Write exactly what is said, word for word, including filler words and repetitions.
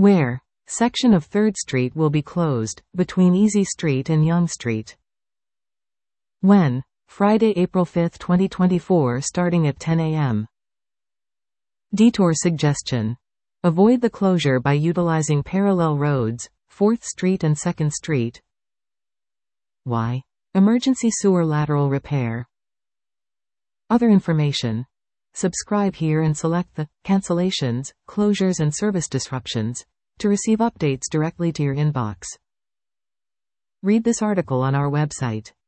Where? Section of third Street will be closed, between Easy Street and Yonge Street. When? Friday, April fifth, twenty twenty-four, starting at ten A M Detour suggestion. Avoid the closure by utilizing parallel roads, fourth Street and second Street. Why? Emergency sewer lateral repair. Other information. Subscribe here and select the cancellations, closures and service disruptions to receive updates directly to your inbox. Read this article on our website.